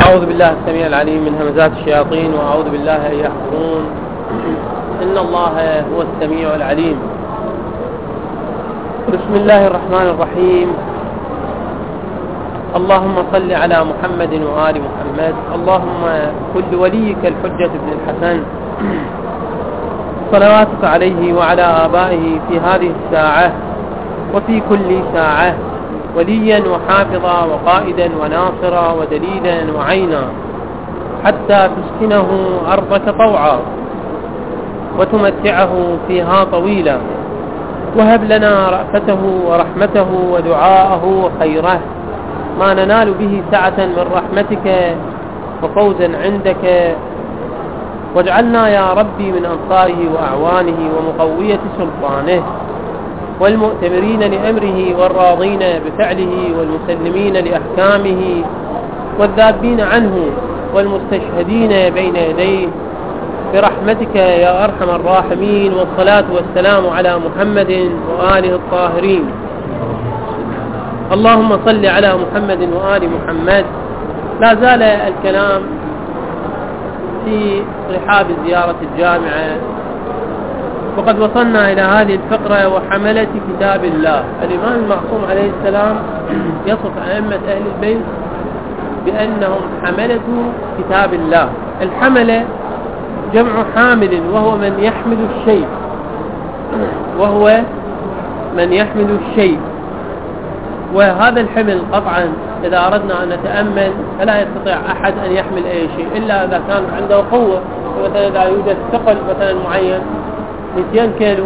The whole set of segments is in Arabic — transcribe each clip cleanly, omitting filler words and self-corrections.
أعوذ بالله السميع العليم من همزات الشياطين وأعوذ بالله أن يحضرون. إن الله هو السميع العليم. بسم الله الرحمن الرحيم. اللهم صل على محمد وآل محمد. اللهم كل وليك الحجة بن الحسن صلواتك عليه وعلى آبائه في هذه الساعة وفي كل ساعة وليا وحافظا وقائدا وناصرا ودليلا وعينا حتى تسكنه أرضك طوعا وتمتعه فيها طويلا، وهب لنا رأفته ورحمته ودعاءه وخيره ما ننال به سعة من رحمتك وفوزا عندك، واجعلنا يا ربي من أنصاره وأعوانه ومقوية سلطانه والمؤتمرين لأمره والراضين بفعله والمسلمين لأحكامه والذابين عنه والمستشهدين بين يديه برحمتك يا أرحم الراحمين. والصلاة والسلام على محمد وآله الطاهرين. اللهم صل على محمد وآل محمد. لا زال الكلام في رحاب زيارة الجامعة، وقد وصلنا إلى هذه الفقرة وحملة كتاب الله. الإمام المعصوم عليه السلام يصف أئمة أهل البيت بأنهم حملة كتاب الله. الحملة جمع حامل، وهو من يحمل الشيء. وهذا الحمل قطعا إذا أردنا أن نتأمل فلا يستطيع أحد أن يحمل أي شيء إلا إذا كان عنده قوة. مثلا إذا يوجد ثقل مثلا معين 200 كيلو،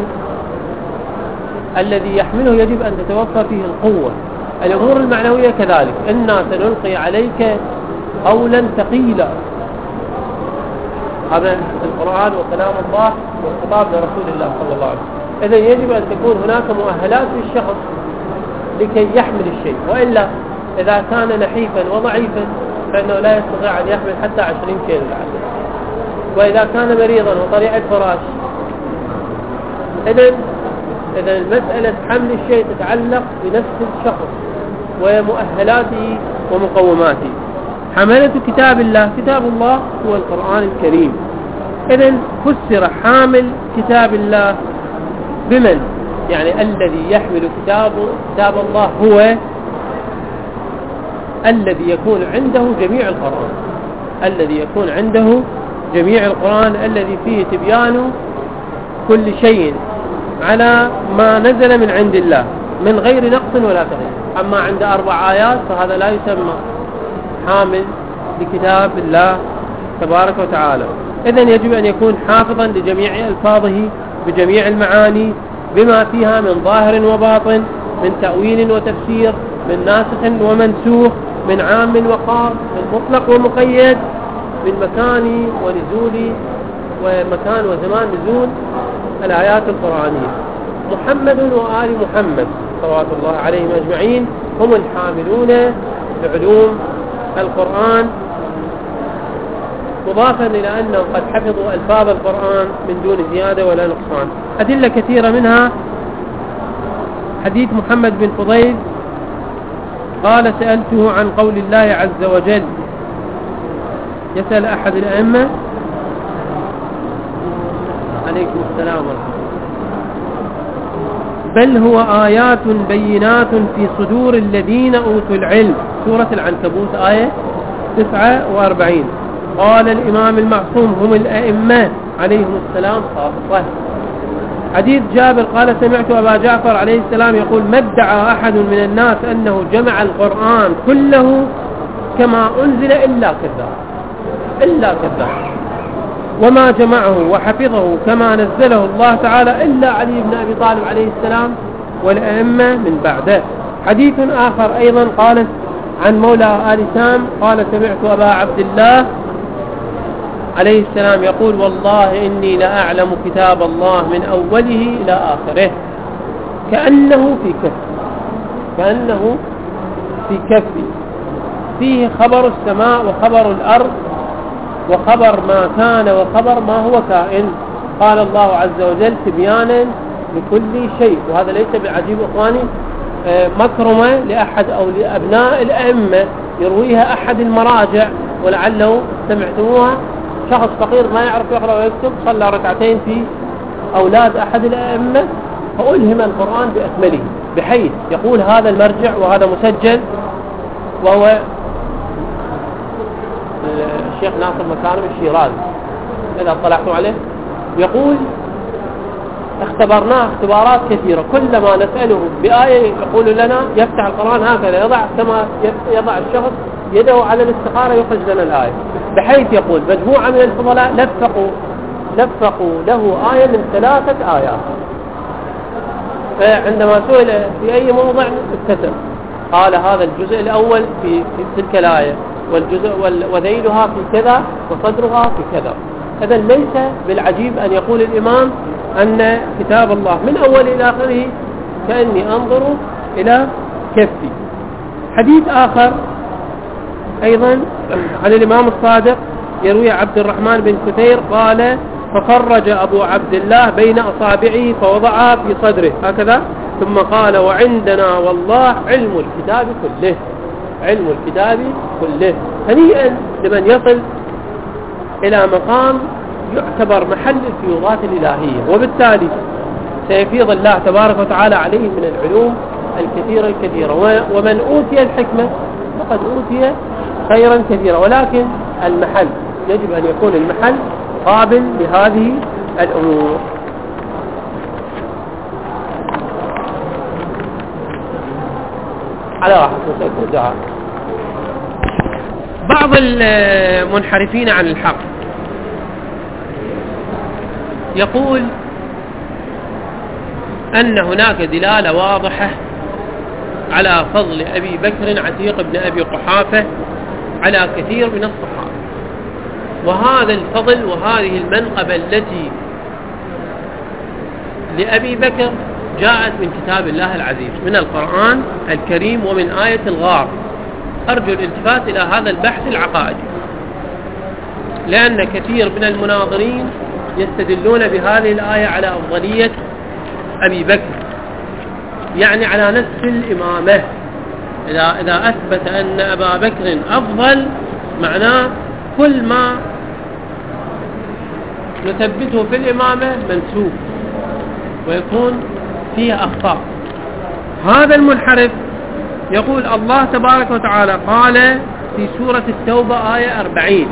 الذي يحمله يجب أن تتوفر فيه القوة. الأمور المعنوية كذلك، إنا سنلقي عليك قولا ثقيلا. هذا القرآن وكلام الله والخطاب لرسول الله صلى الله عليه وسلم. إذا يجب أن تكون هناك مؤهلات للشخص لكي يحمل الشيء، وإلا إذا كان نحيفا وضعيفا فإنه لا يستطيع أن يحمل حتى 20 كيلو العسل. وإذا كان مريضا وطريع الفراش، إذا المسألة حمل الشيء تتعلق بنفس الشخص ومؤهلاته ومقوماته. حملة كتاب الله، كتاب الله هو القرآن الكريم. إذا فسر حامل كتاب الله بمن؟ يعني الذي يحمل كتاب الله هو الذي يكون عنده جميع القرآن، الذي فيه تبيان كل شيء على ما نزل من عند الله من غير نقص ولا تغيير. أما عند 4 آيات فهذا لا يسمى حامل لكتاب الله تبارك وتعالى. إذن يجب أن يكون حافظا لجميع ألفاظه بجميع المعاني بما فيها من ظاهر وباطن، من تأويل وتفسير، من ناسخ ومنسوخ، من عام وخاص، من مطلق ومقيد، من مكان ونزول ومكان وزمان نزول الآيات القرآنية. محمد وآل محمد صلوات الله عليهم أجمعين هم الحاملون لعلوم القرآن، مضافا إلى أنهم قد حفظوا ألفاظ القرآن من دون زيادة ولا نقصان. أدلة كثيرة منها حديث محمد بن فضيل قال: سألته عن قول الله عز وجل. يسأل أحد الأئمة. عليكم السلام ورحمة الله. بل هو آيات بينات في صدور الذين أوتوا العلم. سورة العنكبوت آية 49. قال الإمام المعصوم هم الأئمة عليهم السلام خاصة. حديث جابر قال: سمعت أبا جعفر عليه السلام يقول: ما ادعى أحد من الناس أنه جمع القرآن كله كما أنزل إلا كذاب، وما جمعه وحفظه كما نزله الله تعالى إلا علي بن أبي طالب عليه السلام والأئمة من بعده. حديث آخر أيضا قال عن مولى آل سام قال: سمعت أبا عبد الله عليه السلام يقول: والله إني لأعلم كتاب الله من أوله إلى آخره كأنه في كفي، فيه خبر السماء وخبر الأرض وخبر ما كان وخبر ما هو كائن. قال الله عز وجل تبيانا لكل شيء. وهذا ليس بعجيب إخواني، مكرمة لأحد أو لأبناء الأئمة يرويها أحد المراجع ولعله سمعتموها، شخص فقير ما يعرف يقرأ ويكتب صلى ركعتين في أولاد أحد الأئمة فألهم القرآن بأكمله، بحيث يقول هذا المرجع وهذا مسجل، وهو الشيخ ناصر مكارم الشيرازي إذا اطلعتم عليه، يقول اختبرناه اختبارات كثيرة، كلما نسأله بآية يقول لنا يفتح القرآن هكذا يضع كما يضع الشخص يده على الاستخارة يخرج لنا الآية، بحيث يقول مجموعة من الفضلاء لفقوا له آية من 3 آيات، فعندما سئل في أي موضع اكتسب قال هذا الجزء الأول في تلك الآية، والجزء وذيلها في كذا وصدرها في كذا. إذا ليس بالعجيب أن يقول الإمام أن كتاب الله من أول إلى آخره كأني أنظر إلى كفي. حديث آخر أيضا عن الإمام الصادق يروي عبد الرحمن بن كثير قال ففرج أبو عبد الله بين أصابعه فوضعها في صدره هكذا، ثم قال وعندنا والله علم الكتاب كله، علم الكتاب كله. هنيئا لمن يصل إلى مقام يعتبر محل الفيوضات الإلهية، وبالتالي سيفيض الله تبارك وتعالى عليه من العلوم الكثيرة، ومن أوتي الحكمة فقد أوتي خيرا كثيرا، ولكن المحل يجب أن يكون المحل قابل لهذه الأمور. على واحد نسألكم الدعاء. بعض المنحرفين عن الحق يقول أن هناك دلالة واضحة على فضل أبي بكر عتيق بن أبي قحافة على كثير من الصحابة، وهذا الفضل وهذه المنقبة التي لأبي بكر جاءت من كتاب الله العزيز من القرآن الكريم ومن آية الغار. أرجو الالتفات إلى هذا البحث العقائدي، لأن كثير من المناظرين يستدلون بهذه الآية على أفضلية أبي بكر، يعني على نفس الإمامة. إذا أثبت أن أبا بكر أفضل معناه كل ما نثبته في الإمامة منسوب ويكون فيه أخطاء. هذا المنحرف يقول الله تبارك وتعالى قال في سورة التوبة آية 40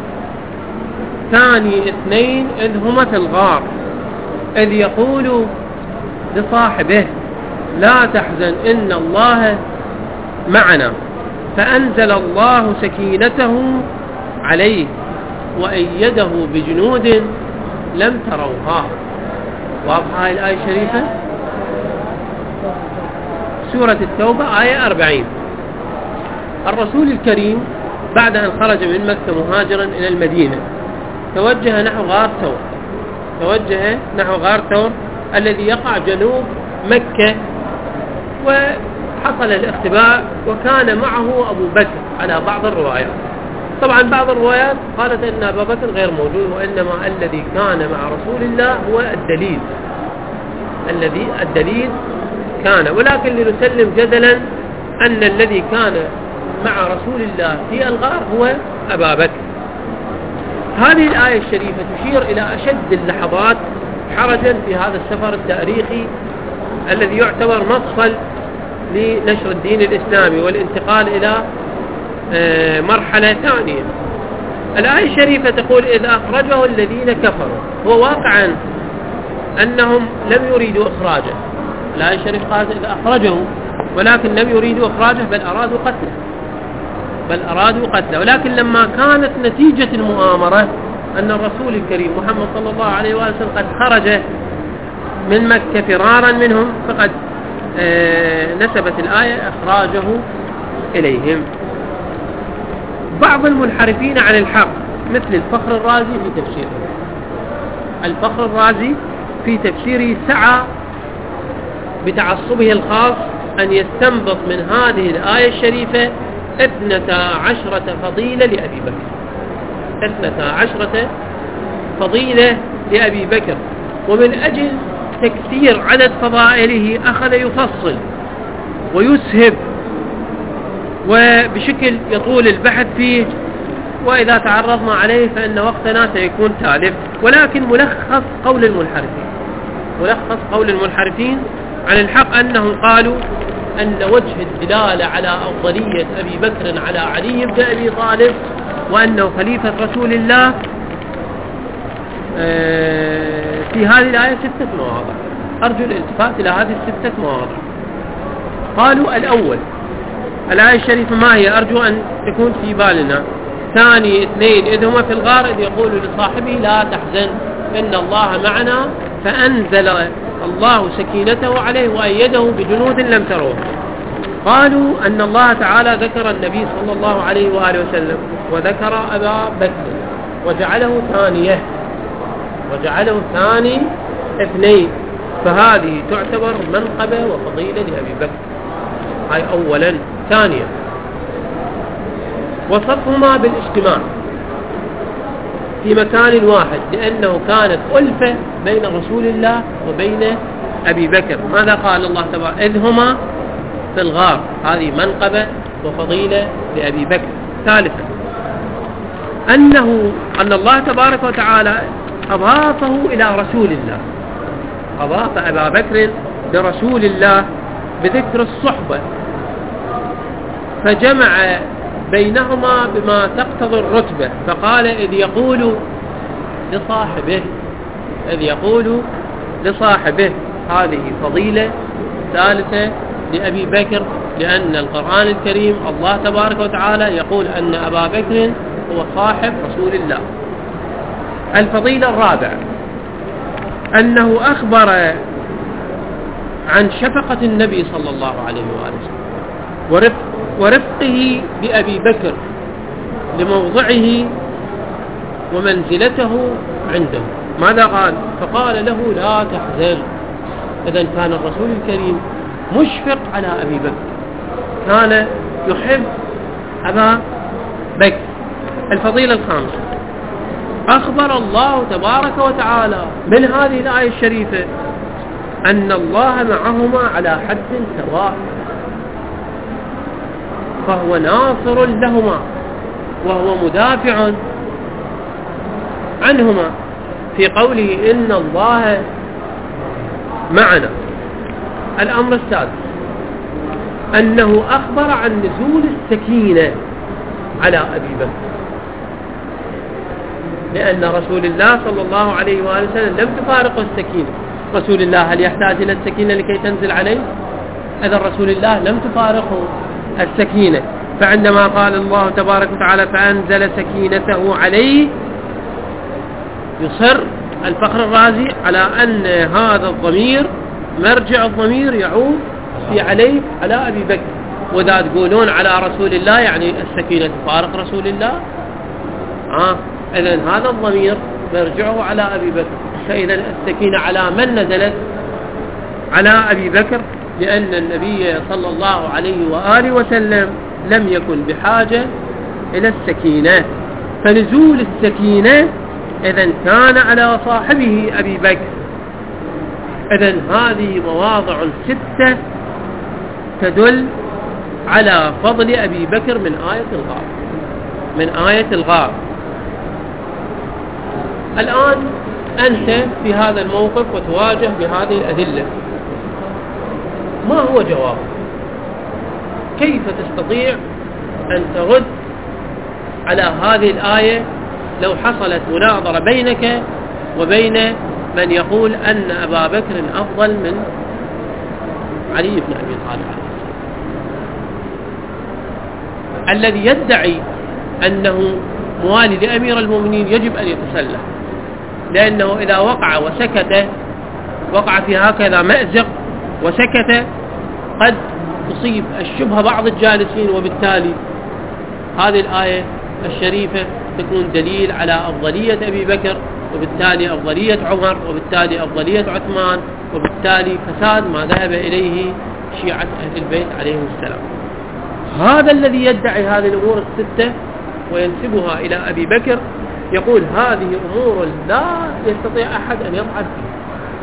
ثاني اثنين إذ هما في الغار إذ يقول لصاحبه لا تحزن إن الله معنا فأنزل الله سكينته عليه وأيده بجنود لم تروها. واضحة هاي الآية الشريفة سورة التوبة آية 40. الرسول الكريم بعد أن خرج من مكة مهاجرا إلى المدينة توجه نحو غار ثور الذي يقع جنوب مكة، وحصل الاختباء وكان معه أبو بكر على بعض الروايات. طبعا بعض الروايات قالت أن أبا بكر غير موجود، وإنما الذي كان مع رسول الله هو الدليل كان، ولكن لنسلم جدلا أن الذي كان مع رسول الله في الغار هو أبا بكر. هذه الآية الشريفة تشير إلى أشد اللحظات حرجا في هذا السفر التاريخي الذي يعتبر مفصل لنشر الدين الإسلامي والانتقال إلى مرحلة ثانية. الآية الشريفة تقول إذ أخرجه الذين كفروا، هو واقعا أنهم لم يريدوا إخراجه. الآية الشريفة قالت إذ أخرجه، ولكن لم يريدوا إخراجه بل أرادوا قتله. ولكن لما كانت نتيجة المؤامرة أن الرسول الكريم محمد صلى الله عليه وسلم قد خرج من مكة فرارا منهم فقد نسبت الآية إخراجه إليهم. بعض المنحرفين عن الحق مثل الفخر الرازي في تفسيره سعى بتعصبه الخاص أن يستنبط من هذه الآية الشريفة 12 فضيلة لأبي بكر، 12 فضيلة لأبي بكر، ومن أجل تكثير عدد فضائله أخذ يفصل ويسهب وبشكل يطول البحث فيه وإذا تعرضنا عليه فإن وقتنا سيكون تالف، ولكن ملخص قول المنحرفين عن الحق أنهم قالوا أن وجه الدلالة على أفضلية أبي بكر على علي بن أبي طالب وأنه خليفة رسول الله في هذه الآية 6 مواضع. أرجو الالتفات إلى هذه 6 مواضع. قالوا الأول الآية الشريفة ما هي؟ أرجو أن تكون في بالنا. ثاني 2 إذ هما في الغار إذ يقول لصاحبه لا تحزن إن الله معنا فأنزل الله سكينته عليه وأيده بجنود لم تروه. قالوا أن الله تعالى ذكر النبي صلى الله عليه وآله وسلم وذكر أبا بكر وجعله ثاني 2، فهذه تعتبر منقبة وفضيلة لأبي بكر. هاي أولا. ثانيا وصفهما بالاجتماع في مكان واحد لأنه كانت ألفة بين رسول الله وبين أبي بكر. ماذا قال الله تبارك؟ إذ هما في الغار، هذه منقبة وفضيلة لأبي بكر. ثالثا أن الله تبارك وتعالى أضافه إلى رسول الله، أضاف أبا بكر لرسول الله بذكر الصحبة، فجمع بينهما بما تقتضي الرتبة، فقال إذ يقول لصاحبه. هذه فضيلة ثالثة لأبي بكر، لأن القرآن الكريم الله تبارك وتعالى يقول أن أبا بكر هو صاحب رسول الله. الفضيلة الرابعة أنه أخبر عن شفقة النبي صلى الله عليه وآله وسلم ورفقه بأبي بكر لموضعه ومنزلته عنده. ماذا قال؟ فقال له لا تحزن. إذن كان الرسول الكريم مشفق على أبي بكر، كان يحب أبا بكر. الفضيلة الخامسة أخبر الله تبارك وتعالى من هذه الآية الشريفة أن الله معهما على حد سواء، فهو ناصر لهما وهو مدافع عنهما في قوله إن الله معنا. الأمر السادس أنه أخبر عن نزول السكينة على أبي بكر، لأن رسول الله صلى الله عليه وآله وسلم لم تفارقه السكينة. رسول الله هل يحتاج إلى السكينة لكي تنزل عليه؟ إذن رسول الله لم تفارقه السكينة. فعندما قال الله تبارك وتعالى فأنزل سكينته عليه، يصر الفخر الرازي على أن هذا الضمير مرجع الضمير يعود في عليه على أبي بكر. وإذا تقولون على رسول الله يعني السكينة تفارق رسول الله، إذن هذا الضمير مرجعه على أبي بكر. فإذا السكينة على من نزلت؟ على أبي بكر، لأن النبي صلى الله عليه وآله وسلم لم يكن بحاجة إلى السكينة، فنزول السكينة إذن كان على صاحبه أبي بكر. إذن هذه مواضع 6 تدل على فضل أبي بكر من آية الغار. الآن أنت في هذا الموقف وتواجه بهذه الأدلة، ما هو جواب؟ كيف تستطيع أن ترد على هذه الآية لو حصلت مناظرة بينك وبين من يقول أن أبا بكر أفضل من علي بن أبي طالب الذي يدعي أنه موالي لأمير المؤمنين يجب أن يتسلح، لأنه إذا وقع وسكت، وقع في هكذا مأزق وسكت، قد تصيب الشبهة بعض الجالسين، وبالتالي هذه الآية الشريفة تكون دليل على أفضلية أبي بكر، وبالتالي أفضلية عمر، وبالتالي أفضلية عثمان، وبالتالي فساد ما ذهب إليه شيعة أهل البيت عليهم السلام. هذا الذي يدعي هذه الأمور 6 وينسبها إلى أبي بكر يقول هذه أمور لا يستطيع أحد أن يضعف فيها.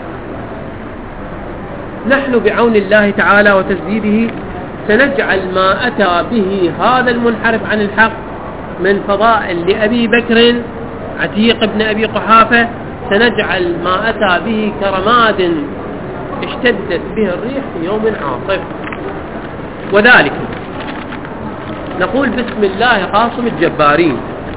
نحن بعون الله تعالى وتسديده سنجعل ما أتى به هذا المنحرف عن الحق من فضائل لأبي بكر عتيق بن أبي قحافة سنجعل ما أتى به كرماد اشتدت به الريح في يوم عاصف. وذلك نقول بسم الله قاصم الجبارين.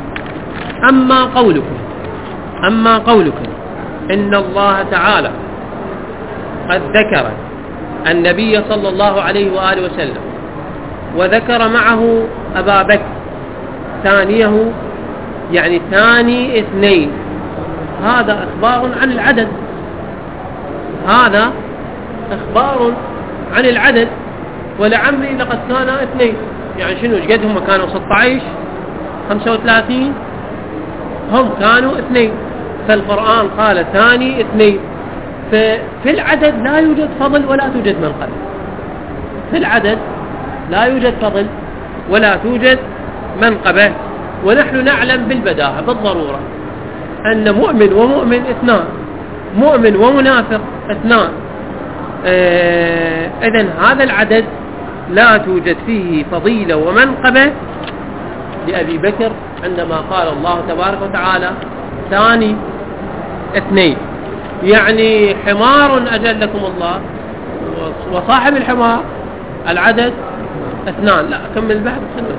أما قولكم إن الله تعالى قد ذكر النبي صلى الله عليه وآله وسلم وذكر معه أبا بكر ثانيه، يعني ثاني اثنين، هذا إخبار عن العدد، هذا إخبار عن العدد. ولعمري لقد كان اثنين، يعني شنو قد هم كانوا 16 35 هم كانوا اثنين، فالقرآن قال ثاني اثنين. ففي العدد لا يوجد فضل ولا توجد منقبة، في العدد لا يوجد فضل ولا توجد منقبة. ونحن نعلم بالبداهة بالضرورة أن مؤمن ومؤمن اثنان، مؤمن ومنافق اثنان. إذن هذا العدد لا توجد فيه فضيلة ومنقبة لأبي بكر عندما قال الله تبارك وتعالى ثاني اثنين، يعني حمار أجلكم الله وصاحب الحمار العدد اثنان. لا كمل البحث سنة.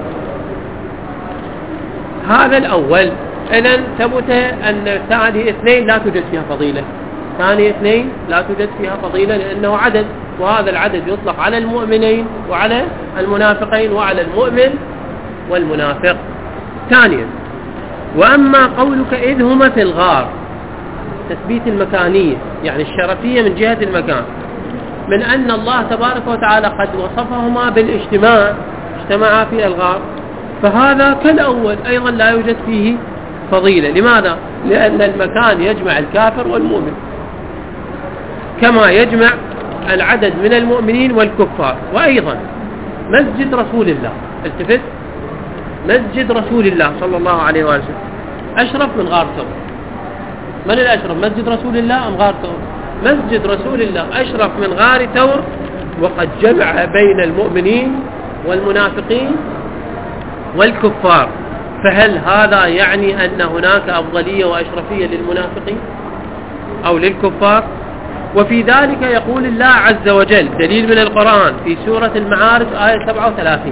هذا الأول. إذن ثبت أن ثاني اثنين لا توجد فيها فضيلة، ثاني اثنين لا توجد فيها فضيلة لأنه عدد، وهذا العدد يطلق على المؤمنين وعلى المنافقين وعلى المؤمن والمنافق. ثانيا، وأما قولك إذ هما في الغار، تثبيت المكانية يعني الشرفية من جهة المكان، من أن الله تبارك وتعالى قد وصفهما بالاجتماع، اجتمعا في الغار، فهذا كالأول أيضا لا يوجد فيه فضيلة. لماذا؟ لأن المكان يجمع الكافر والمؤمن كما يجمع العدد من المؤمنين والكفار. وأيضا مسجد رسول الله، التفت، مسجد رسول الله صلى الله عليه وسلم أشرف من غار ثور. من الأشرف، مسجد رسول الله أم غار ثور؟ مسجد رسول الله أشرف من غار ثور، وقد جمع بين المؤمنين والمنافقين والكفار. فهل هذا يعني أن هناك أفضلية وأشرفية للمنافقين أو للكفار؟ وفي ذلك يقول الله عز وجل دليل من القرآن في سورة المعارج آية 37،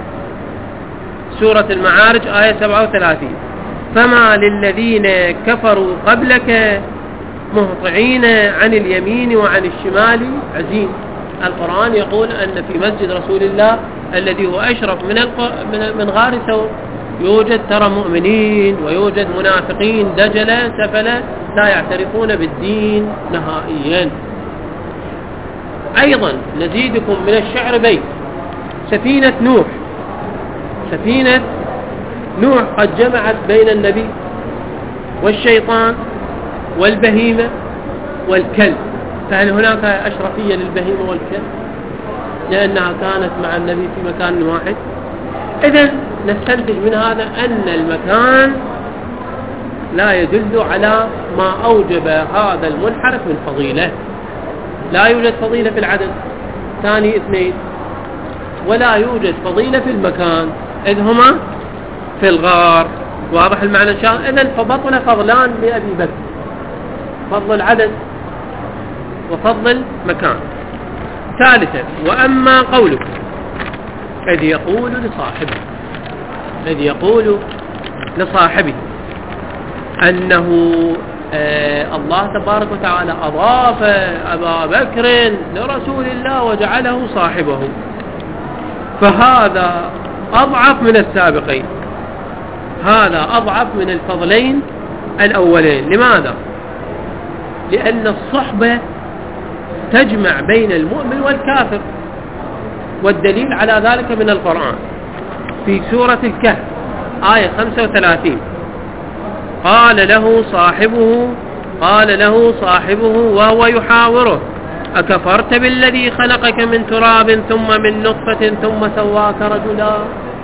سورة المعارج آية 37: فما للذين كفروا قبلك مهطعين عن اليمين وعن الشمال عزين. القرآن يقول أن في مسجد رسول الله الذي هو أشرف من غار ثور يوجد ترى مؤمنين ويوجد منافقين دجلة سفلة لا يعترفون بالدين نهائيا. أيضا نزيدكم من الشعر بيت: سفينة نوح قد جمعت بين النبي والشيطان والبهيمة والكلب. فهل هناك أشرفية للبهيمة والكلب لأنها كانت مع النبي في مكان واحد؟ إذن نستنتج من هذا أن المكان لا يدل على ما أوجب هذا المنحرف من فضيلة. لا يوجد فضيلة في العدد ثاني اثنين، ولا يوجد فضيلة في المكان إذ هما في الغار. واضح المعنى إن شاء الله؟ إذن فبطل فضلان لأبي بكر، فضل العدد وفضل المكان. ثالثا، وأما قولك إذ يقول لصاحبه أنه الله تبارك وتعالى أضاف أبا بكر لرسول الله وجعله صاحبه، فهذا أضعف من السابقين، هذا أضعف من الفضلين الأولين. لماذا؟ لأن الصحبة تجمع بين المؤمن والكافر، والدليل على ذلك من القرآن في سورة الكهف آية 35: قال له صاحبه وهو يحاوره أكفرت بالذي خلقك من تراب ثم من نطفة ثم سواك رجلا.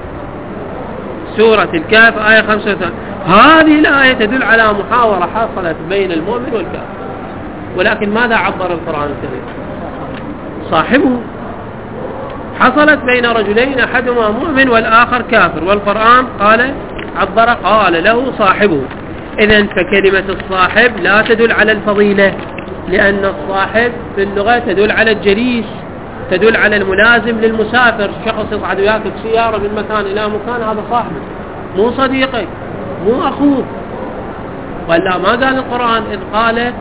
سورة الكهف آية 35. هذه الآية تدل على محاورة حصلت بين المؤمن والكافر، ولكن ماذا عبر القرآن الكريم؟ صاحبه، حصلت بين رجلين أحدهما مؤمن والآخر كافر، والقرآن قال عبر قال له صاحبه. إذن فكلمة الصاحب لا تدل على الفضيلة، لأن الصاحب في اللغة تدل على الجليس، تدل على الملازم للمسافر. شخص يصعد وياك بسيارة من مكان إلى مكان، هذا صاحبك مو صديقك مو أخوك. ولا ما قال القرآن إذ قال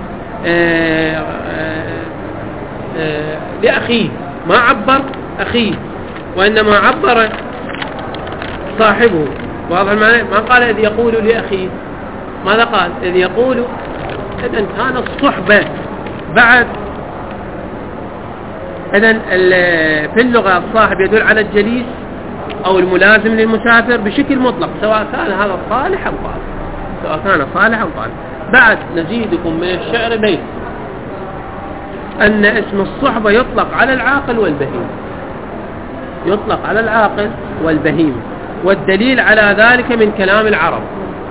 لأخيه، ما عبر أخيه وإنما عبر صاحبه. واضح المعنى؟ ما قال إذ يقول لأخيه، ماذا قال؟ إذ يقول. إذن كان الصحبة بعد. إذن في اللغة الصاحب يدل على الجليس أو الملازم للمسافر بشكل مطلق، سواء كان هذا صالح أو طالح، سواء كان صالح أو طالح. بعد نزيدكم من الشعر بيت أن اسم الصحبة يطلق على العاقل والبهيم، يطلق على العاقل والبهيم. والدليل على ذلك من كلام العرب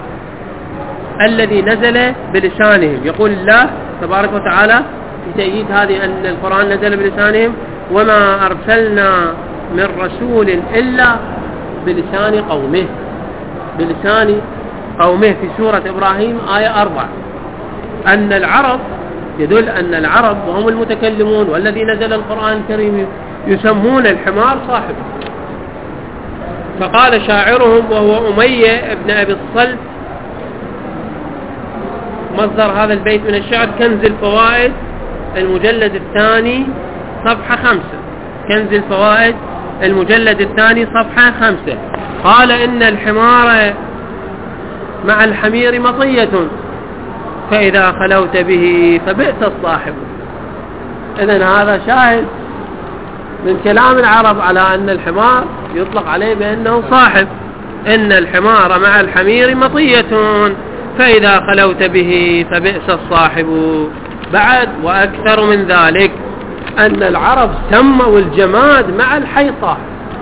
الذي نزل بلسانهم. يقول الله تبارك وتعالى في تأييد هذه أن القرآن نزل بلسانهم: وما أرسلنا من رسول إلا بلسان قومه. بلسان قومه في سورة إبراهيم آية 4. أن العرب يدل أن العرب وهم المتكلمون والذي نزل القرآن الكريم يسمون الحمار صاحب. فقال شاعرهم وهو أمية ابن أبي الصلت، مصدر هذا البيت من الشعر كنز الفوائد المجلد الثاني صفحة 5. كنز الفوائد المجلد الثاني صفحة 5. قال إن الحمار مع الحمير مطية فإذا خلوت به فبئس الصاحب. إذن هذا شاهد من كلام العرب على أن الحمار يطلق عليه بأنه صاحب. إن الحمار مع الحمير مطية فإذا خلوت به فبئس الصاحب. بعد وأكثر من ذلك أن العرب سموا الجماد مع الحي صاحب،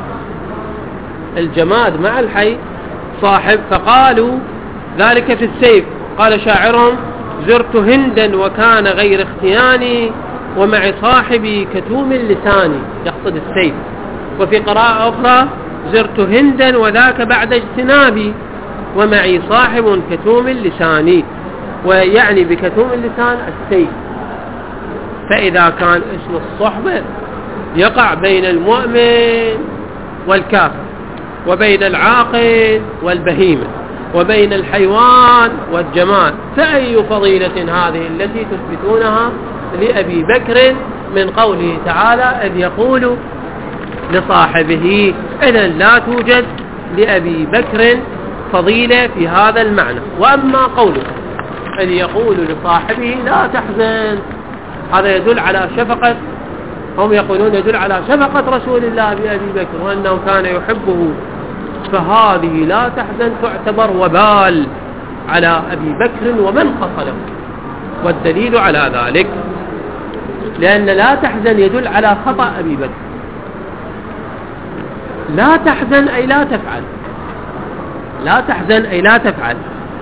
الجماد مع الحي صاحب. فقالوا ذلك في السيف. قال شاعرهم: زرت هندا وكان غير اختياني ومع صاحبي كتوم اللسان، يقصد السيف. وفي قراءة أخرى: زرت هندا وذاك بعد اجتنابي ومعي صاحب كتوم اللسان، ويعني بكتوم اللسان السيف. فإذا كان اسم الصحبة يقع بين المؤمن والكافر، وبين العاقل والبهيمة، وبين الحيوان والجمال، فأي فضيلة هذه التي تثبتونها لأبي بكر من قوله تعالى إذ يقول لصاحبه؟ إذن لا توجد لأبي بكر فضيلة في هذا المعنى. وأما قوله إذ يقول لصاحبه لا تحزن، هذا يدل على شفقة، هم يقولون يدل على شفقة رسول الله بأبي بكر وأنه كان يحبه، فهذه لا تحزن تعتبر وبال على أبي بكر ومن قصده. والدليل على ذلك لأن لا تحزن يدل على خطأ أبي بكر. لا تحزن أي لا تفعل، لا تحزن أي لا تفعل.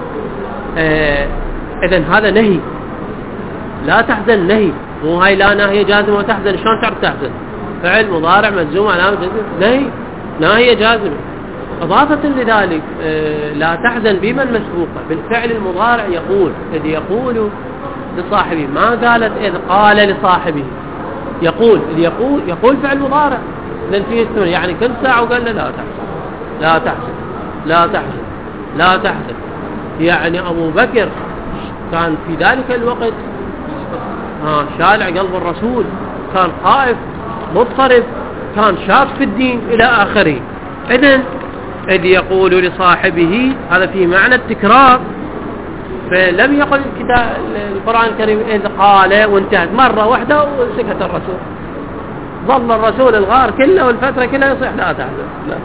إذن هذا نهي، لا تحزن نهي، مو هاي لا ناهية جازمة وتحزن. شلون تعرف تحزن؟ فعل مضارع مجزوم علامة جزم، نهي ناهية جازمة. إضافة لذلك لا تحزن بمن مسبوقة بالفعل المضارع يقول، إذ يقول لصاحبه، ما قالت إذ قال لصاحبه. يقول، إذ يقول فعل مضارع لأن فيه الثاني، يعني كل ساعة وقال له لا تحزن لا تحزن لا تحزن لا تحزن. يعني أبو بكر كان في ذلك الوقت شالع قلب الرسول، كان خائف مضطرب، كان شاك في الدين إلى آخره. إذن إذ يقول لصاحبه هذا في معنى التكرار، فلم يقل القرآن الكريم إذ قال وانتهت مرة واحدة وسكت الرسول، ظل الرسول الغار كله والفترة كلها يصيح لا تحزن. لا.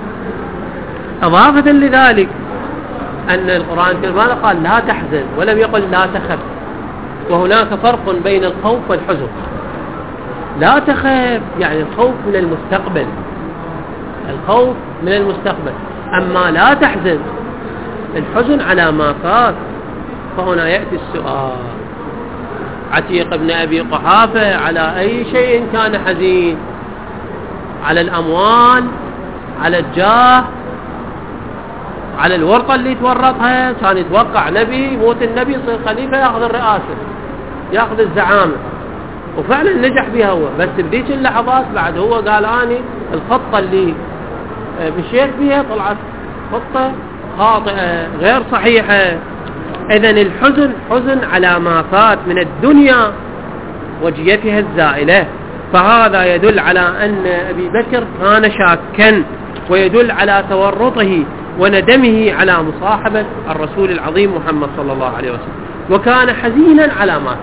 إضافة لذلك أن القرآن الكريم ماذا قال؟ لا تحزن، ولم يقل لا تخف. وهناك فرق بين الخوف والحزن. لا تخف يعني الخوف من المستقبل، الخوف من المستقبل. أما لا تحزن الحزن على ما فات. فهنا يأتي السؤال: عتيق بن أبي قحافة على أي شيء كان حزين؟ على الأموال، على الجاه، على الورطة اللي تورطها، كان يتوقع نبي يموت النبي يصير خليفة ياخذ الرئاسة ياخذ الزعامة، وفعلا نجح بها هو. بس بذيك اللحظات بعد هو قال اني الخطة اللي مشيت بها طلعت خطة خاطئة غير صحيحة. اذن الحزن حزن على ما فات من الدنيا وجيتها الزائلة، فهذا يدل على أن أبي بكر كان شاكا، ويدل على تورطه وندمه على مصاحبة الرسول العظيم محمد صلى الله عليه وسلم، وكان حزينا على ما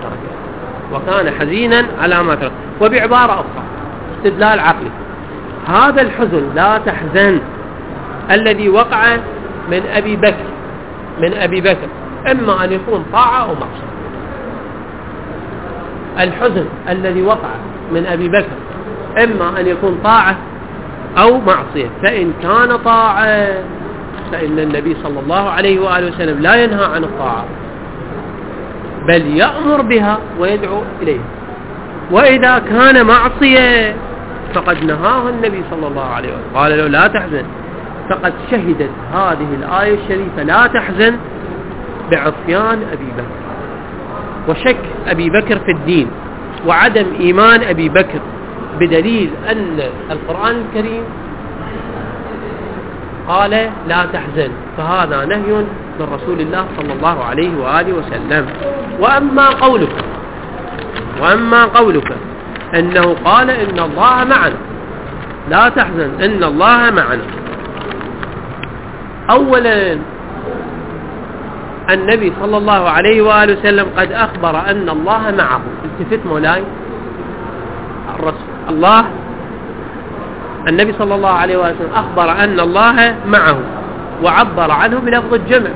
ترك. وبعبارة أخرى استدلال عقلي، هذا الحزن لا تحزن الذي وقع من أبي بكر إما أن يكون طاعة أو معصية. الحزن الذي وقع من أبي بكر إما أن يكون طاعة أو معصية. فإن كان طاعة فإن النبي صلى الله عليه وآله وسلم لا ينهى عن الطاعة بل يأمر بها ويدعو إليها. وإذا كان معصية فقد نهاه النبي صلى الله عليه وسلم، قال له لا تحزن. فقد شهدت هذه الآية الشريفة لا تحزن بعصيان أبي بكر وشك أبي بكر في الدين وعدم إيمان أبي بكر، بدليل أن القرآن الكريم قال لا تحزن، فهذا نهي من رسول الله صلى الله عليه وآله وسلم. وأما قولك أنه قال إن الله معنا، لا تحزن إن الله معنا. أولا النبي صلى الله عليه وآله وسلم قد أخبر أن الله معه. التفت مولاي، النبي صلى الله عليه وآله وسلم أخبر أن الله معه وعبر عنه بلفظ الجمع.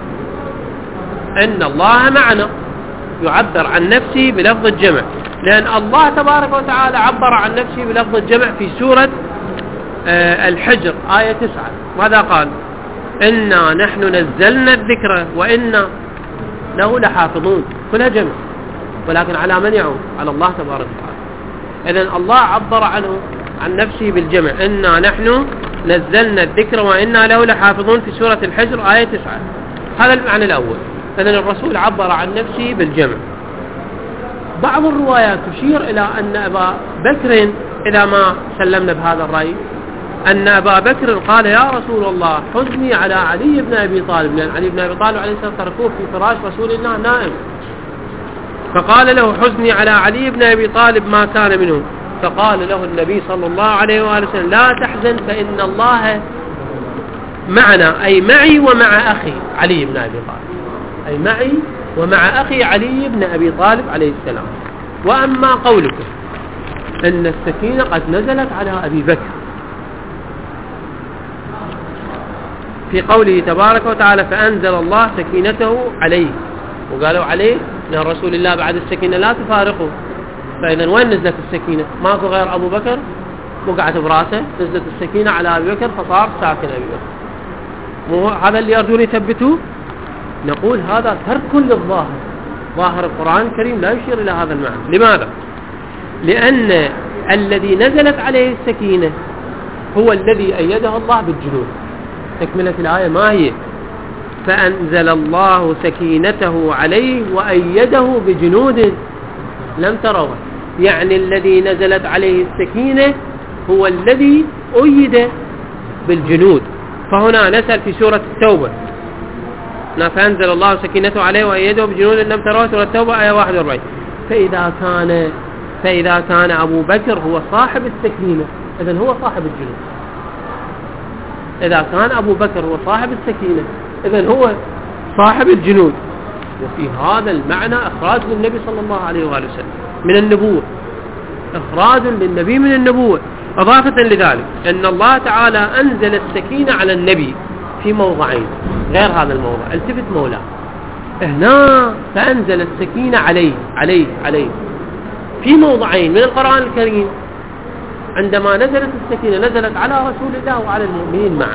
أن الله معنا يعبر عن نفسه بلفظ الجمع، لأن الله تبارك وتعالى عبر عن نفسه بلفظ الجمع في سورة الحجر آية 9. ماذا قال؟ إنا نحن نزلنا الذكر وإنا له لحافظون. كلها جمع، ولكن على من يعود؟ على الله تبارك وتعالى. إذن الله عبر عنه عن نفسه بالجمع، إنا نحن نزلنا الذكر وإنا له لحافظون في سورة الحجر آية 9. هذا المعنى الأول. إذن الرسول عبر عن نفسه بالجمع. بعض الروايات تشير إلى أن أبا بكر، إذا ما سلمنا بهذا الرأي، أن أبا بكر قال يا رسول الله حزني على علي بن أبي طالب، لأن علي بن أبي طالب عليه السلام تركوه في فراش رسول الله نائم، فقال له حزني على علي بن أبي طالب ما كان منه. فقال له النبي صلى الله عليه وآله وسلم لا تحزن فإن الله معنا، أي معي ومع أخي علي بن أبي طالب، أي معي ومع أخي علي بن أبي طالب عليه السلام. وأما قولك أن السكينة قد نزلت على أبي بكر في قوله تبارك وتعالى فأنزل الله سكينته عليه، وقالوا عليه لأن رسول الله بعد السكينة لا تفارقه. فإذا وين نزلت السكينة؟ ماكو غير أبو بكر وقعت براسه، نزلت السكينة على أبي بكر فصار ساكن أبي بكر. مو هذا اللي يرجون يثبتوه؟ نقول هذا ترك للظاهر، ظاهر القرآن الكريم لا يشير إلى هذا المعنى. لماذا؟ لأن الذي نزلت عليه السكينة هو الذي أيده الله بالجنود. تكملة الآية ما هي؟ فأنزل الله سكينته عليه وأيده بجنود لم تروها، يعني الذي نزلت عليه السكينة هو الذي أيد بالجنود. فهنا نسأل في سورة التوبة فأنزل الله سكينته عليه وأيده بجنود لم تروها، سورة التوبة آية 41. فإذا كان أبو بكر هو صاحب السكينة إذن هو صاحب الجنود. إذا كان أبو بكر هو صاحب السكينة إذن هو صاحب الجنود. وفي هذا المعنى إخراج للنبي صلى الله عليه وآله وسلم من النبوة، إخراج للنبي من النبوة. إضافة لذلك أن الله تعالى أنزل السكينة على النبي في موضعين غير هذا الموضع. التفت مولا هنا فأنزل السكينة عليه في موضعين من القرآن الكريم. عندما نزلت السكينة نزلت على رسول الله وعلى المؤمنين معا،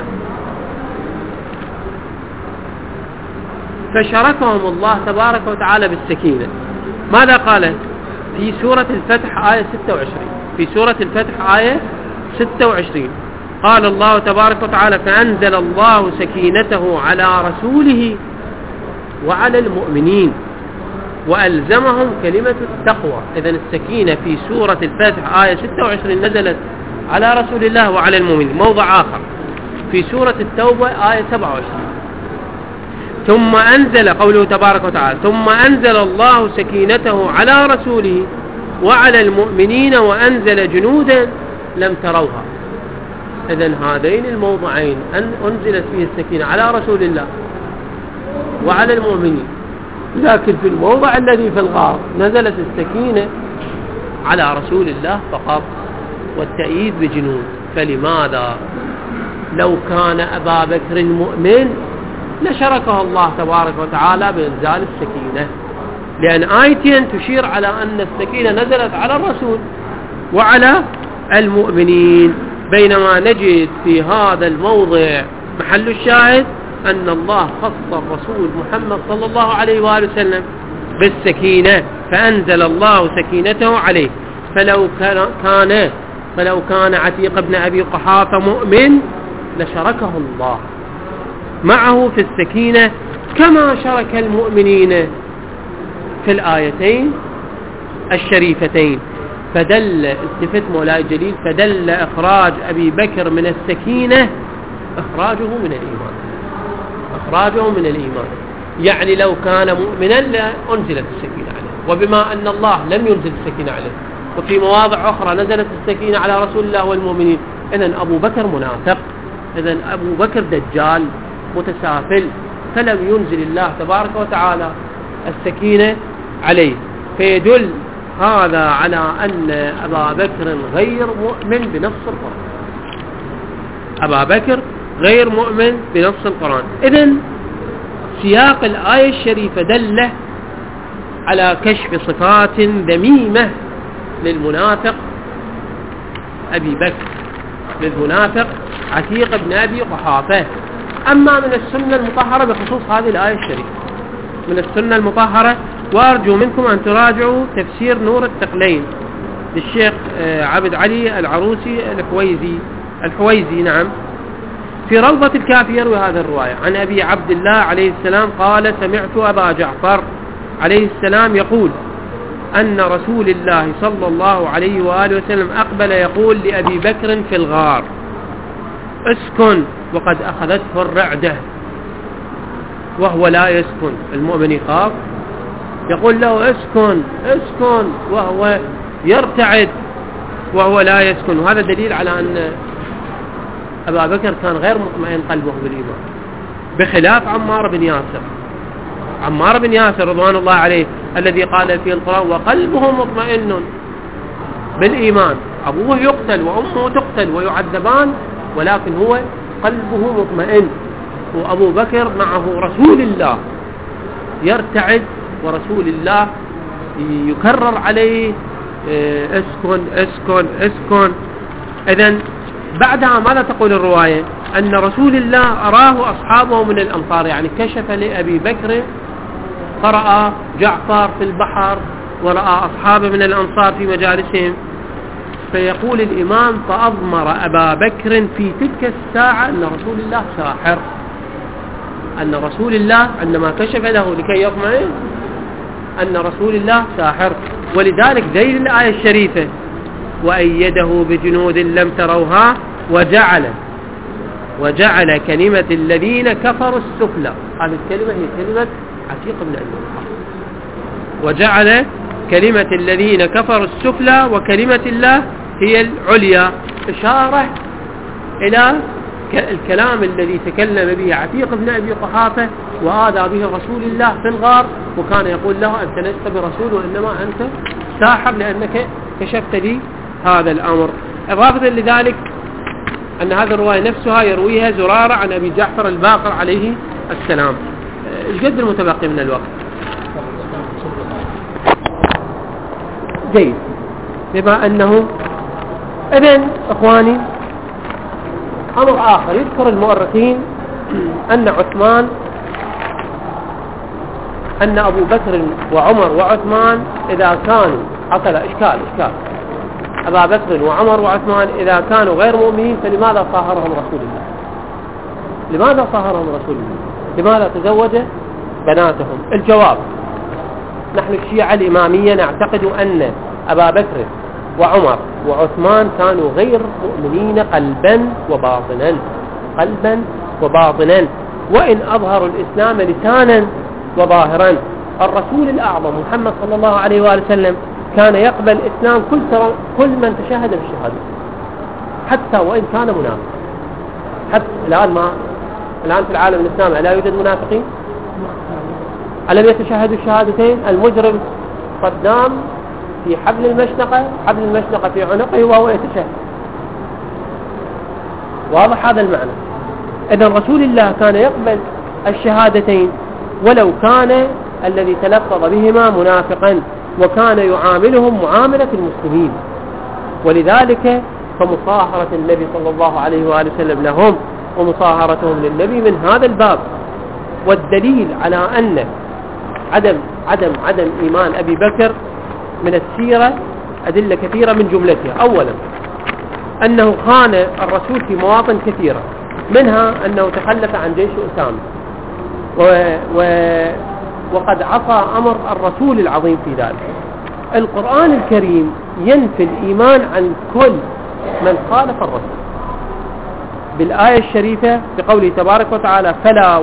فشركهم الله تبارك وتعالى بالسكينة. ماذا قال في سورة الفتح آية 26؟ في سورة الفتح آية 26 قال الله تبارك وتعالى فأنزل الله سكينته على رسوله وعلى المؤمنين وألزمهم كلمة التقوى. إذن السكينة في سورة الفاتحة آية 26 نزلت على رسول الله وعلى المؤمنين. موضع آخر في سورة التوبة آية 27 ثم أنزل قوله تبارك وتعالى ثم أنزل الله سكينته على رسوله وعلى المؤمنين وأنزل جنودا لم تروها. إذن هذين الموضعين أنزلت فيه السكينة على رسول الله وعلى المؤمنين، لكن في الموضع الذي في الغار نزلت السكينة على رسول الله فقط والتأييد بجنود. فلماذا؟ لو كان أبا بكر مؤمن لشركه الله تبارك وتعالى بإنزال السكينة، لأن آيتين تشير على أن السكينة نزلت على الرسول وعلى المؤمنين، بينما نجد في هذا الموضع محل الشاهد أن الله خص الرسول محمد صلى الله عليه وآله وسلم بالسكينة فأنزل الله سكينته عليه. فلو كان عتيق بن أبي قحافة مؤمن لشركه الله معه في السكينة كما شرك المؤمنين في الآيتين الشريفتين. فدل التفت مولاي الجليل فدل إخراج أبي بكر من السكينة إخراجه من الإيمان. يعني لو كان مؤمنا لأنزلت السكينة عليه، وبما أن الله لم ينزل السكينة عليه وفي مواضع أخرى نزلت السكينة على رسول الله والمؤمنين، إذن أبو بكر منافق، إذن أبو بكر دجال متسافل، فلم ينزل الله تبارك وتعالى السكينة عليه. فيدل هذا على أن أبا بكر غير مؤمن بنص القرآن. أبا بكر غير مؤمن بنص القرآن. إذن سياق الآية الشريفة دل على كشف صفات ذميمة للمنافق أبي بكر، للمنافق عتيق بن أبي قحافة. أما من السنة المطهرة بخصوص هذه الآية الشريفة، من السنة المطهرة، وأرجو منكم أن تراجعوا تفسير نور الثقلين للشيخ عبد علي العروسي الحويزي نعم، في روضة الكافي يروي هذا الرواية عن أبي عبد الله عليه السلام قال سمعت أبا جعفر عليه السلام يقول أن رسول الله صلى الله عليه وآله وسلم أقبل يقول لأبي بكر في الغار اسكن وقد أخذته الرعدة وهو لا يسكن. المؤمن يخاف، يقول له اسكن وهو يرتعد وهو لا يسكن. وهذا دليل على أن أبا بكر كان غير مطمئن قلبه بالإيمان، بخلاف عمار بن ياسر رضوان الله عليه الذي قال فيه القرآن وقلبه مطمئن بالإيمان. أبوه يقتل وأمه تقتل ويعذبان، ولكن هو قلبه مطمئن. وأبو بكر معه رسول الله يرتعد، ورسول الله يكرر عليه اسكن. إذن بعدها ماذا تقول الرواية؟ أن رسول الله أراه أصحابه من الأمطار، يعني كشف لأبي بكر، قرأ جعفر في البحر ورأى أصحابه من الأنصار في مجالسهم. فيقول الإمام فأضمر أبا بكر في تلك الساعة أن رسول الله ساحر، أن رسول الله عندما كشف له لكي يطمئن أن رسول الله ساحر. ولذلك ذيل الآية الشريفة وأيده بجنود لم تروها وجعل كلمة الذين كفروا السفلى. هذه الكلمة هي كلمة عتيق بن أبي قحافة. وجعل كلمة الذين كفروا السفلى وكلمة الله هي العليا، إشارة إلى الكلام الذي تكلم به عتيق بن أبي قحافة وآذى به رسول الله في الغار، وكان يقول له أنت لست برسول وإنما أنت ساحر لأنك كشفت لي هذا الأمر. إضافة لذلك أن هذه الرواية نفسها يرويها زرارة عن أبي جعفر الباقر عليه السلام. الجد المتبقي من الوقت جيد. بما أنه إذن إخواني أمر آخر يذكر المؤرخين أن أبو بكر وعمر وعثمان إذا كانوا حصل إشكال أبا بكر وعمر وعثمان إذا كانوا غير مؤمنين فلماذا صاهرهم رسول الله؟ لماذا صاهرهم رسول الله؟ لماذا تزوج بناتهم؟ الجواب: نحن الشيعة الإمامية نعتقد أن أبا بكر وعمر وعثمان كانوا غير مؤمنين قلبا وباطنا، وإن أظهروا الإسلام لسانا وظاهرا. الرسول الأعظم محمد صلى الله عليه وآله وسلم كان يقبل الإسلام كل من تشهد بالشهادة، حتى وإن كان منافق. حتى الآن في العالم الإسلامي لا يوجد منافقين؟ ألم يتشهدوا الشهادتين؟ المجرم صدام في حبل المشنقة في عنقه وهو يتشهد. واضح هذا المعنى؟ إذن رسول الله كان يقبل الشهادتين ولو كان الذي تلفظ بهما منافقا، وكان يعاملهم معاملة المسلمين. ولذلك فمصاهرة النبي صلى الله عليه وآله وسلم لهم ومصاهرتهم للنبي من هذا الباب. والدليل على أن عدم إيمان أبي بكر من السيرة أدلة كثيرة، من جملتها: أولا أنه خان الرسول في مواطن كثيرة، منها أنه تخلف عن جيش أسامة، وقد عصى أمر الرسول العظيم في ذلك. القرآن الكريم ينفي الإيمان عن كل من خالف الرسول بالآية الشريفة بقوله تبارك وتعالى: فلا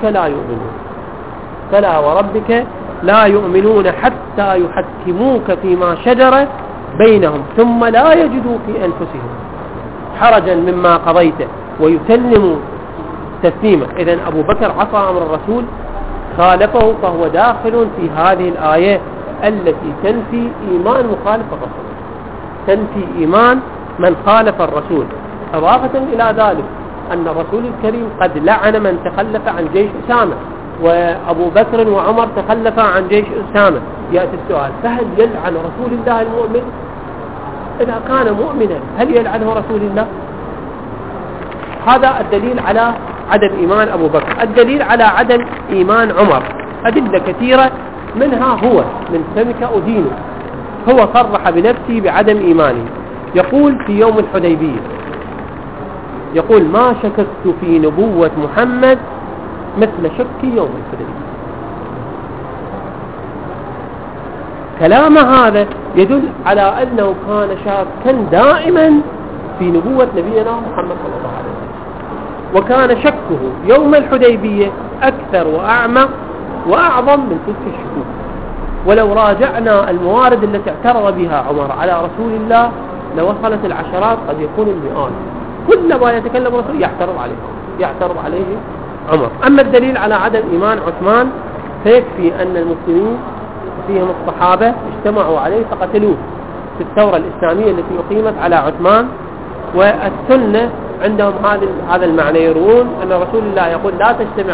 وربك لا يؤمنون حتى يحكموك فيما شجر بينهم ثم لا يجدوا في أنفسهم حرجا مما قضيت ويسلموا تسليما. إذن أبو بكر عصى أمر الرسول، خالفه، فهو داخل في هذه الآية التي تنفي إيمان مخالف الرسول، تنفي إيمان من خالف الرسول. إضافة إلى ذلك أن الرسول الكريم قد لعن من تخلف عن جيش أسامة، وأبو بكر وعمر تخلفا عن جيش أسامة. يأتي السؤال: فهل يلعن رسول الله المؤمن؟ إذا كان مؤمنا هل يلعنه رسول الله؟ هذا الدليل على عدم إيمان أبو بكر. الدليل على عدم إيمان عمر أدلة كثيرة، منها هو: من سمك أدينه. هو صرح بنفسه بعدم إيمانه، يقول في يوم الحديبية، يقول: ما شككت في نبوة محمد مثل شك يوم الحديبية. كلام هذا يدل على أنه كان شاكا دائما في نبوة نبينا محمد صلى الله عليه وسلم، وكان شكه يوم الحديبية أكثر وأعمق وأعظم من تلك الشكوك. ولو راجعنا الموارد التي اعترض بها عمر على رسول الله لوصلت العشرات، قد يكون المئات. كل ما يتكلم رسول يعترض عليه عمر. أما الدليل على عدم إيمان عثمان فيكفي أن المسلمين فيهم الصحابة اجتمعوا عليه فقتلوه في الثورة الإسلامية التي أقيمت على عثمان. والسنة عندهم هذا المعنى، يروون أن رسول الله يقول: لا تجتمع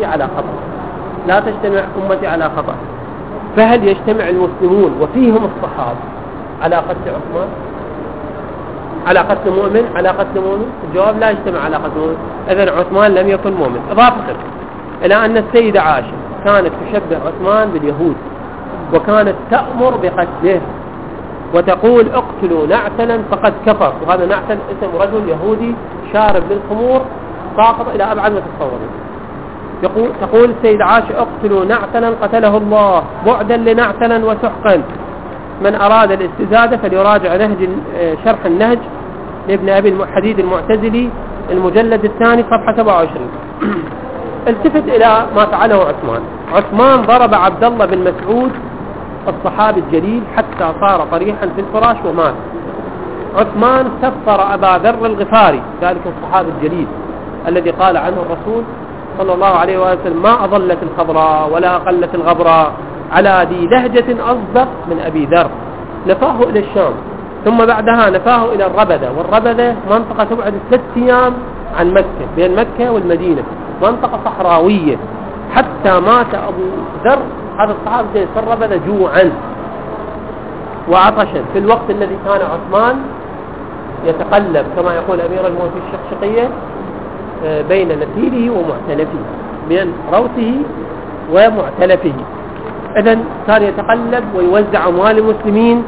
أمتي على خطأ. فهل يجتمع المسلمون وفيهم الصحابة على قتل عثمان؟ على قتل مؤمن؟ الجواب: لا يجتمع على قتل مؤمن. إذن عثمان لم يكن مؤمن. إضافة إلى أن السيدة عائشة كانت تشبه عثمان باليهود، وكانت تأمر بقتله وتقول: اقتلوا نعتلا فقد كفر. وهذا نعتل اسم رجل يهودي شارب للخمور ساقط إلى أبعد ما تتصورون. تقول السيدة عائشة: اقتلوا نعتلا قتله الله، بعدا لنعتلا وسحقا. من أراد الاستزادة فليراجع شرح النهج لابن أبي الحديد المعتزلي المجلد الثاني صفحة 27. التفت إلى ما فعله عثمان ضرب عبد الله بن مسعود الصحابي الجليل حتى صار طريحا في الفراش ومات. عثمان سفر أبا ذر الغفاري، ذلك الصحابي الجليل الذي قال عنه الرسول صلى الله عليه وسلم: ما أضلت الخضراء ولا أقلت الغبراء على ذي لهجة أصدق من أبي ذر. نفاه إلى الشام، ثم بعدها نفاه إلى الربذة، والربذة منطقة تبعد 3 أيام عن مكة، بين مكة والمدينة، منطقة صحراوية، حتى مات أبو ذر هذا الصحابي في الربذة جوعا وعطشا في الوقت الذي كان عثمان يتقلب كما يقول أمير المؤمنين في الشقشقية بين نسيله ومعتلفه، بين روثه ومعتلفه. إذن كان يتقلب ويوزع أموال المسلمين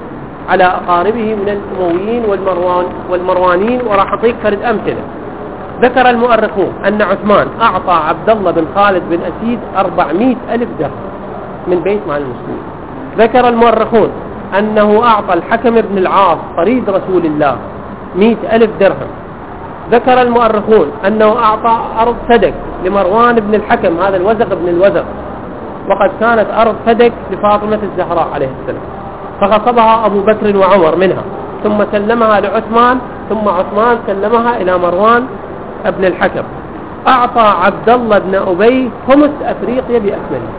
على أقاربه من الأمويين والمروانين، وراح أعطيك فرد أمثلة. ذكر المؤرخون أن عثمان أعطى عبد الله بن خالد بن أسيد 400,000 درهم من بيت مال المسلمين. ذكر المؤرخون أنه أعطى الحكم بن العاص طريد رسول الله 100,000 درهم. ذكر المؤرخون أنه أعطى أرض فدك لمروان بن الحكم، هذا الوزغ بن الوزغ، وقد كانت أرض فدك لفاطمة الزهراء عليه السلام، فغصبها أبو بكر وعمر منها، ثم سلمها لعثمان، ثم عثمان سلمها إلى مروان ابن الحكم. أعطى عبد الله بن أبي خمس أفريقيا بأكمله.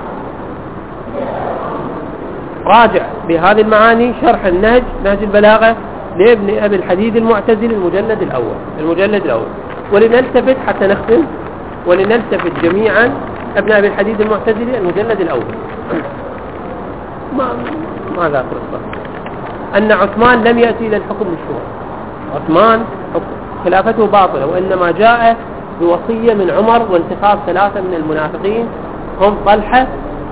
راجع بهذه المعاني شرح النهج، نهج البلاغة لابن أبي الحديد المعتزلي المجلد الأول. ولنلتفت حتى نختم، ولنلتفت جميعا ابن أبي الحديد المعتزلي المجلد الأول. ما ذاكر الصف أن عثمان لم يأتي إلى الحكم بالشورى. عثمان خلافته باطلة، وإنما جاء بوصية من عمر وانتخاب 3 من المنافقين، هم طلحة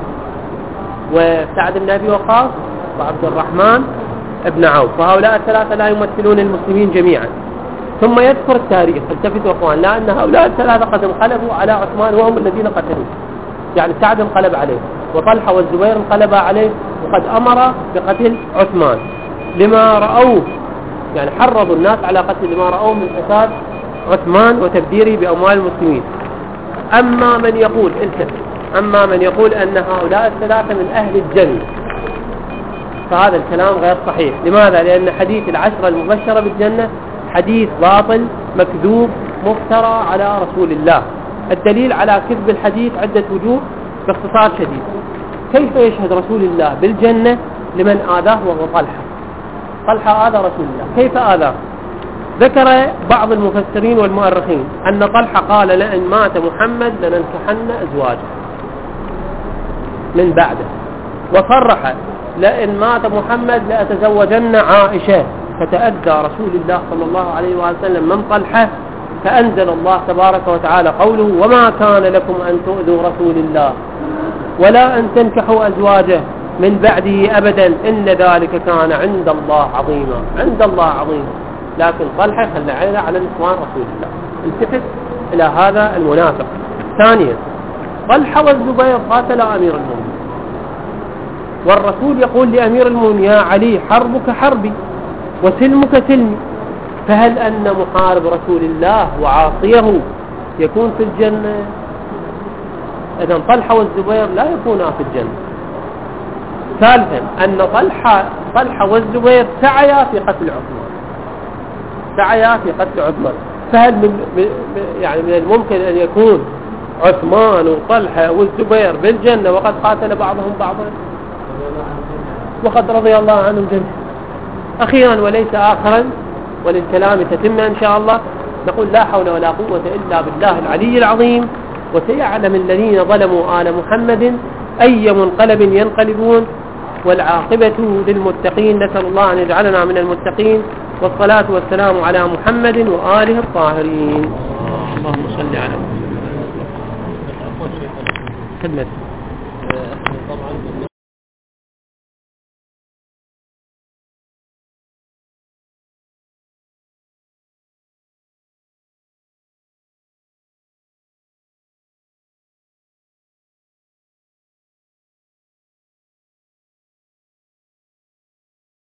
وسعد بن أبي وقاص وعبد الرحمن ابن عوف، وهؤلاء 3 لا يمثلون المسلمين جميعا. ثم يذكر التاريخ، التفتوا أخوان، لا أن هؤلاء 3 قد انقلبوا على عثمان وهم الذين قتلوه، يعني سعد انقلب عليه وطلحة والزبير انقلبا عليه، وقد أمر بقتل عثمان لما رأوه، يعني حرضوا الناس على قتل لما رأوه من فساد عثمان وتبذيره بأموال المسلمين. أما من يقول أن هؤلاء 3 من أهل الجنة فهذا الكلام غير صحيح. لماذا؟ لأن حديث 10 المبشرة بالجنة حديث باطل مكذوب مفترى على رسول الله. الدليل على كذب الحديث عدة وجوه باختصار شديد. كيف يشهد رسول الله بالجنة لمن آذاه وهو طلحة آذى رسول الله، كيف آذاه؟ ذكر بعض المفسرين والمؤرخين أن طلحة قال لئن مات محمد لننكحن أزواجه من بعده، وصرح لئن مات محمد لأتزوجن عائشة، فتأذى رسول الله صلى الله عليه وسلم من طلحة، فأنزل الله تبارك وتعالى قوله وما كان لكم أن تؤذوا رسول الله ولا أن تنكحوا أزواجه من بعده أبدا إن ذلك كان عند الله عظيما. لكن طلحة خلى عينه على نسوان رسول الله. التفت إلى هذا المنافق. ثانيا، طلحة والزبير قاتلا أمير المؤمنين، والرسول يقول لأمير المؤمنين يا علي حربك حربي وسلمك سلمي، فهل أن محارب رسول الله وعاصيه يكون في الجنة؟ إذن طلحة والزبير لا يكونا في الجنة. ثالثا، أن طلحة والزبير سعيا في قتل عثمان، فهل من الممكن أن يكون عثمان وطلحة والزبير بالجنة وقد قاتل بعضهم بعضا وقد رضي الله عنهم جميعا؟ أخيرا وليس آخرا، وللكلام تتم إن شاء الله، نقول لا حول ولا قوة إلا بالله العلي العظيم. وسيعلم الذين ظلموا آل محمد أي منقلب ينقلبون، والعاقبة للمتقين. نسأل الله أن يجعلنا من المتقين، والصلاة والسلام على محمد وآله الطاهرين. اللهم صل على محمد.